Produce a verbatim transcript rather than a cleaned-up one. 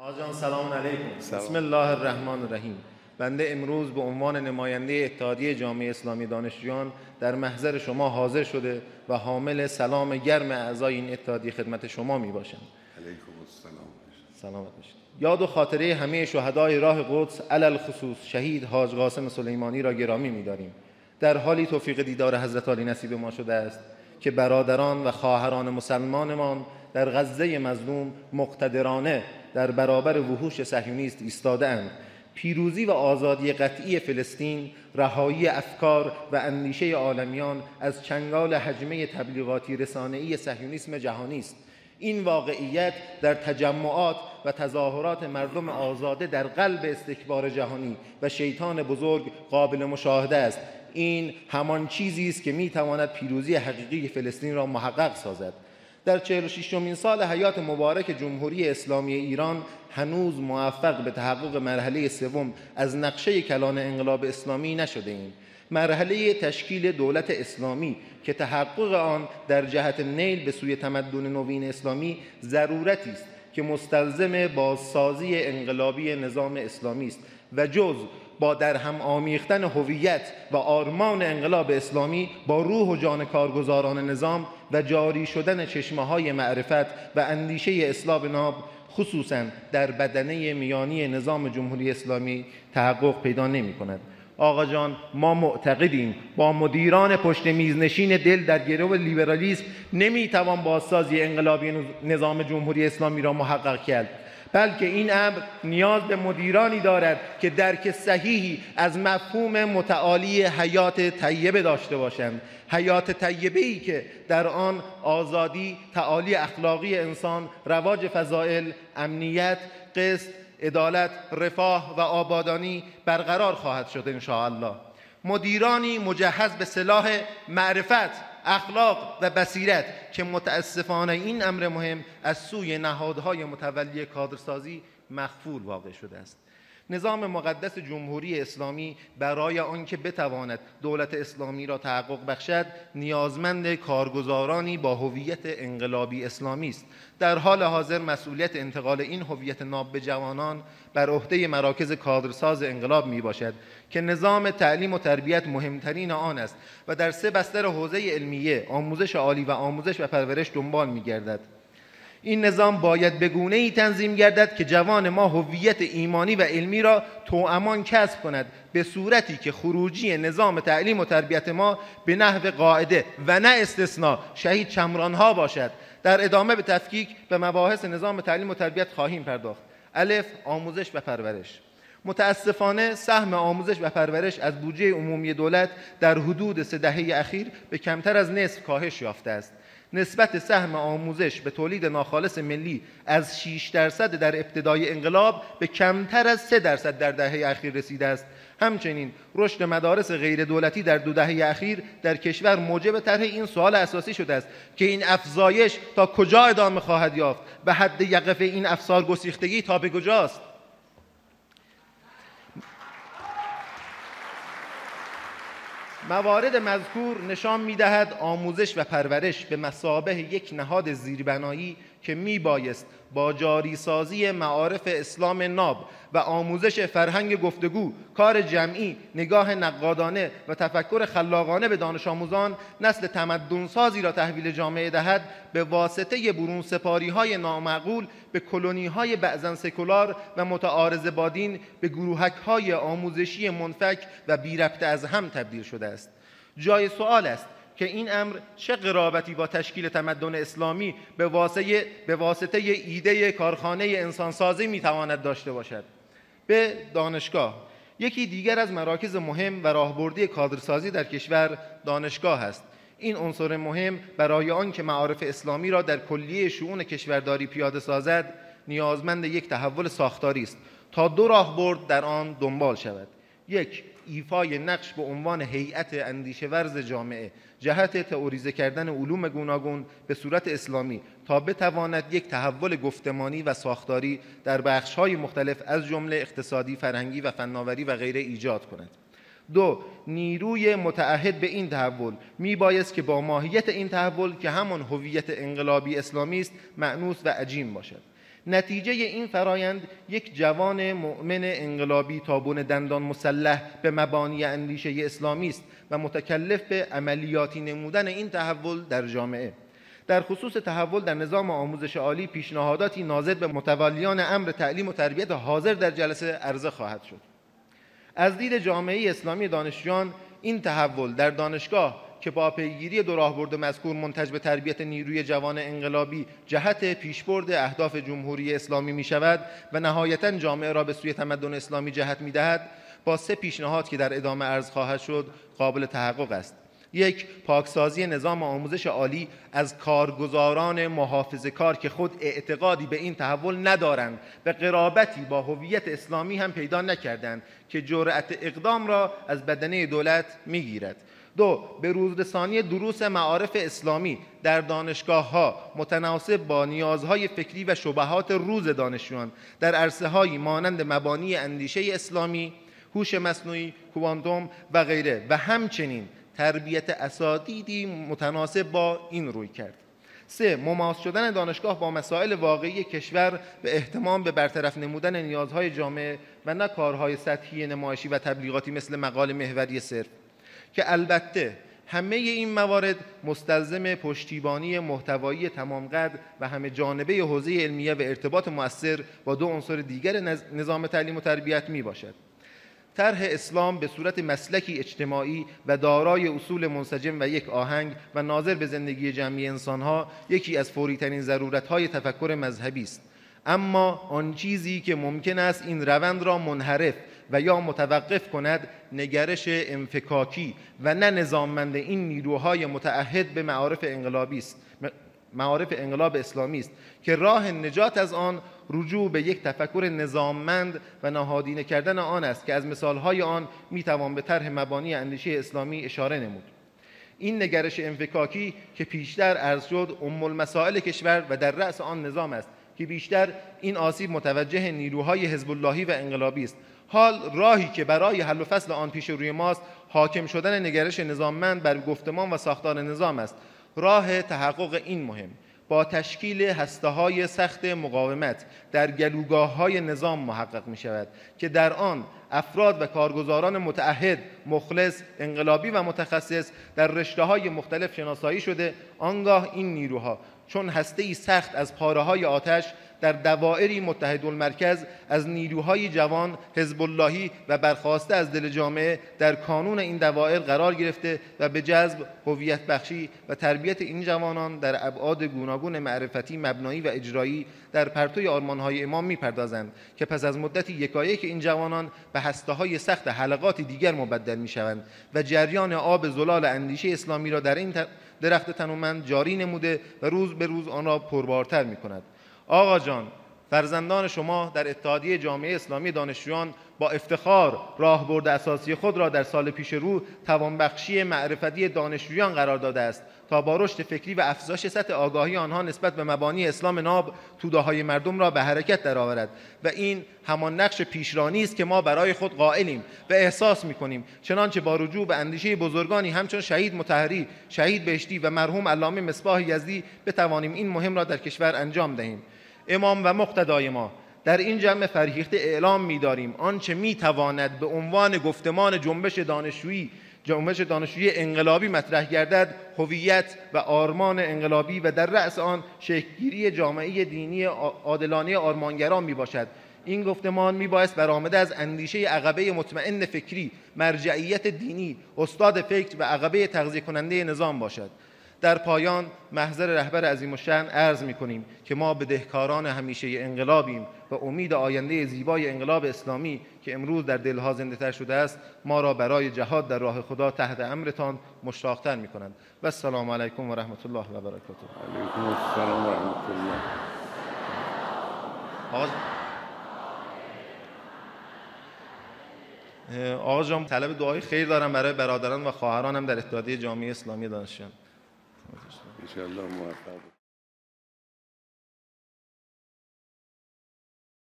آقا سلام علیکم. بسم الله الرحمن الرحیم. بنده امروز به عنوان نماینده اتحادیه جامعه اسلامی دانشجویان در محضر شما حاضر شده و حامل سلام گرم اعضای این اتحادیه خدمت شما می باشم. علیکم السلام. سلامت باشید. یاد و خاطره همه شهدای راه قدس علل خصوص شهید حاج قاسم سلیمانی را گرامی می داریم. در حالی توفیق دیدار حضرت عالی نصیب ما شده است که برادران و خواهران مسلمانمان در غزه مظلوم مقتدرانه در برابر وحوش صهیونیست ایستاده‌اند. پیروزی و آزادی قطعی فلسطین، رهایی افکار و اندیشه عالمیان از چنگال هجمه تبلیغاتی رسانه‌ای صهیونیسم جهانی است. این واقعیت در تجمعات و تظاهرات مردم آزاده در قلب استکبار جهانی و شیطان بزرگ قابل مشاهده است. این همان چیزی است که می‌تواند پیروزی حقیقی فلسطین را محقق سازد. در چهل و ششمین سال حیات مبارک جمهوری اسلامی ایران هنوز موفق به تحقق مرحله سوم از نقشه کلان انقلاب اسلامی نشده ایم. مرحله تشکیل دولت اسلامی که تحقق آن در جهت نیل به سوی تمدن نوین اسلامی ضرورتی است که مستلزم بازسازی انقلابی نظام اسلامی است و جز با در هم آمیختن هویت و آرمان انقلاب اسلامی با روح و جان کارگزاران نظام و جاری شدن چشمه‌های معرفت و اندیشه اصلاح ناب خصوصاً در بدنه میانی نظام جمهوری اسلامی تحقق پیدا نمی‌کند. آقا جان، ما معتقدیم با مدیران پشت میز نشین دل در گرو لیبرالیسم نمی‌توان بازسازی انقلابی نظام جمهوری اسلامی را محقق کرد، بلکه این امر نیاز به مدیرانی دارد که درک صحیحی از مفهوم متعالی حیات طیبه داشته باشند. حیات طیبه‌ای که در آن آزادی، تعالی اخلاقی انسان، رواج فضائل، امنیت، قسط، عدالت، رفاه و آبادانی برقرار خواهد شد ان شاء الله. مدیرانی مجهز به سلاح معرفت، اخلاق و بصیرت که متاسفانه این امر مهم از سوی نهادهای متولی کادرسازی مخفول واقع شده است. نظام مقدس جمهوری اسلامی برای آنکه بتواند دولت اسلامی را تحقق بخشد نیازمند کارگزارانی با هویت انقلابی اسلامی است. در حال حاضر مسئولیت انتقال این هویت ناب به جوانان بر عهده مراکز کادرساز انقلاب می باشد که نظام تعلیم و تربیت مهمترین آن است و در سه بستر حوزه علمیه، آموزش عالی و آموزش و پرورش دنبال می گردد. این نظام باید به گونه‌ای تنظیم گردد که جوان ما هویت ایمانی و علمی را توامان کسب کند به صورتی که خروجی نظام تعلیم و تربیت ما به نحو قاعده و نه استثناء شهید چمرانها باشد. در ادامه به تفکیک به مباحث نظام تعلیم و تربیت خواهیم پرداخت. الف، آموزش و پرورش. متاسفانه سهم آموزش و پرورش از بودجه عمومی دولت در حدود سه دهه اخیر به کمتر از نصف کاهش یافته است. نسبت سهم آموزش به تولید ناخالص ملی از شش درصد در ابتدای انقلاب به کمتر از سه درصد در دهه اخیر رسیده است. همچنین رشد مدارس غیر دولتی در دو دهه اخیر در کشور موجب طرح این سوال اساسی شده است که این افزایش تا کجا ادامه خواهد یافت و حد یقف این افسار گسیختگی تا به کجاست؟ موارد مذکور نشان می‌دهد آموزش و پرورش به مثابه یک نهاد زیربنایی که میبایست با جاری سازی معارف اسلام ناب و آموزش فرهنگ گفتگو، کار جمعی، نگاه نقادانه و تفکر خلاقانه به دانش آموزان نسل تمدنسازی را تحویل جامعه دهد، به واسطه برون سپاری های نامعقول به کلونی های بعضاً سکولار و متعارض با دین به گروهک های آموزشی منفک و بی ربط از هم تبدیل شده است. جای سوال است که این امر چه قرابتی با تشکیل تمدن اسلامی به واسطه به واسطه ایده کارخانه انسانسازی میتواند داشته باشد. به دانشگاه. یکی دیگر از مراکز مهم و راهبردی کادرسازی در کشور دانشگاه است. این عنصر مهم برای آنکه معارف اسلامی را در کلیه شؤون کشورداری پیاده سازد نیازمند یک تحول ساختاری است تا دو راهبرد در آن دنبال شود. یک، ایفای نقش به عنوان هیئت اندیشه ورز جامعه جهت تئوریزه کردن علوم گوناگون به صورت اسلامی تا بتواند یک تحول گفتمانی و ساختاری در بخش‌های مختلف از جمله اقتصادی، فرهنگی و فناوری و غیره ایجاد کند. دو، نیروی متعهد به این تحول می بایست که با ماهیت این تحول که همان هویت انقلابی اسلامی است مأنوس و عجین باشد. نتیجه این فرایند یک جوان مؤمن انقلابی تابون دندان مسلح به مبانی اندیشه اسلامی است و متکلف به عملیاتی نمودن این تحول در جامعه. در خصوص تحول در نظام آموزش عالی پیشنهاداتی ناظر به متولیان امر تعلیم و تربیت حاضر در جلسه عرضه خواهد شد. از دید جامعه اسلامی دانشجویان این تحول در دانشگاه که با پیگیری دو راهبرد مذکور منتج به تربیت نیروی جوان انقلابی جهت پیشبرد اهداف جمهوری اسلامی می شود و نهایتاً جامعه را به سوی تمدن اسلامی جهت می دهد، با سه پیشنهاد که در ادامه عرض خواهد شد قابل تحقق است. یک، پاکسازی نظام آموزش عالی از کارگزاران محافظه‌کار که خود اعتقادی به این تحول ندارند و قرابتی با هویت اسلامی هم پیدا نکردند که جرأت اقدام را از بدنه دولت می‌گیرد. دو، به روزرسانی دروس معارف اسلامی در دانشگاه‌ها متناسب با نیازهای فکری و شبهات روز دانشجویان در عرصه‌هایی مانند مبانی اندیشه اسلامی، هوش مصنوعی، کوانتوم و غیره و همچنین تربیت اساتیدی متناسب با این روی کرد. سه، مماس شدن دانشگاه با مسائل واقعی کشور به اهتمام به برطرف نمودن نیازهای جامعه و نه کارهای سطحی نمایشی و تبلیغاتی مثل مقال محوری صرف، که البته همه این موارد مستلزم پشتیبانی محتوایی تمام قد و همه جانبه حوزه علمیه و ارتباط مؤثر با دو عنصر دیگر نظام تعلیم و تربیت می باشد. طرح اسلام به صورت مسلکی اجتماعی و دارای اصول منسجم و یک آهنگ و ناظر به زندگی جمعی انسانها یکی از فوری‌ترین ضرورت‌های تفکر مذهبی است. اما آن چیزی که ممکن است این روند را منحرف و یا متوقف کند نگرش انفکاکی و نه نظاممند این نیروهای متعهد به معارف انقلابی است معارف انقلاب اسلامی است که راه نجات از آن رجوع به یک تفکر نظاممند و نهادینه کردن آن است که از مثالهای آن میتوان به طرح مبانی اندیشه اسلامی اشاره نمود. این نگرش انفکاکی که پیشتر عرض شد ام المسائل کشور و در رأس آن نظام است که بیشتر این آسیب متوجه نیروهای حزب اللهی و انقلابی است. حال راهی که برای حل و فصل آن پیش روی ماست حاکم شدن نگرش نظاممند بر گفتمان و ساختار نظام است. راه تحقق این مهم با تشکیل هسته‌های سخت مقاومت در گلوگاه‌های نظام محقق می شود که در آن افراد و کارگزاران متعهد، مخلص، انقلابی و متخصص در رشته‌های مختلف شناسایی شده. آنگاه این نیروها چون هسته‌ای سخت از پاره‌های آتش در دوائری متحدالمرکز از نیروهای جوان حزب اللهی و برخاسته از دل جامعه در کانون این دوائر قرار گرفته و به جذب، هویت بخشی و تربیت این جوانان در ابعاد گوناگون معرفتی، مبنایی و اجرایی در پرتوی آرمان‌های امام می‌پردازند که پس از مدتی یکایک این جوانان به هسته‌های سخت حلقات دیگر مبدل می‌شوند و جریان آب زلال اندیشه اسلامی را در این درخت تنومند جاری نموده و روز به روز آن را پربارتر می‌کند. آقا جان، فرزندان شما در اتحادیه جامعه اسلامی دانشجویان با افتخار راهبرد اساسی خود را در سال پیش رو توانبخشی معرفتی دانشجویان قرار داده است تا با رشد فکری و افزایش سطح آگاهی آنها نسبت به مبانی اسلام ناب توده‌های مردم را به حرکت درآورد و این همان نقش پیشرانی است که ما برای خود قائلیم و احساس می‌کنیم چنانچه با رجوع به اندیشه بزرگانی همچون شهید مطهری، شهید بهشتی و مرحوم علامه مصباح یزدی بتوانیم این مهم را در کشور انجام دهیم. امام و مقتدای ما در این جمع فرهیخته اعلام می‌داریم آنچه می‌تواند به عنوان گفتمان جنبش دانشجویی جنبش دانشجویی انقلابی مطرح گردد هویت و آرمان انقلابی و در رأس آن شکل‌گیری جامعه دینی عادلانه آرمانگران میباشد. این گفتمان میبایست برآمده از اندیشه عقبه مطمئن فکری، مرجعیت دینی، استاد فکر و عقبه تغذیه کننده نظام باشد. در پایان محضر رهبر عظیم الشأن عرض می‌کنیم که ما بدهکاران همیشه انقلابیم و امید آینده زیبای انقلاب اسلامی که امروز در دلها زنده‌تر شده است ما را برای جهاد در راه خدا تحت امرتان مشتاق‌تر می‌کنند. و السلام علیکم و رحمت الله و برکاته. علیکم السلام و رحمت الله. آقا آقا جان طلب دعای خیر دارم برای برادران و خواهرانم در اتحادیه جامعه اسلامی دانشجویان. ان شاء الله موفق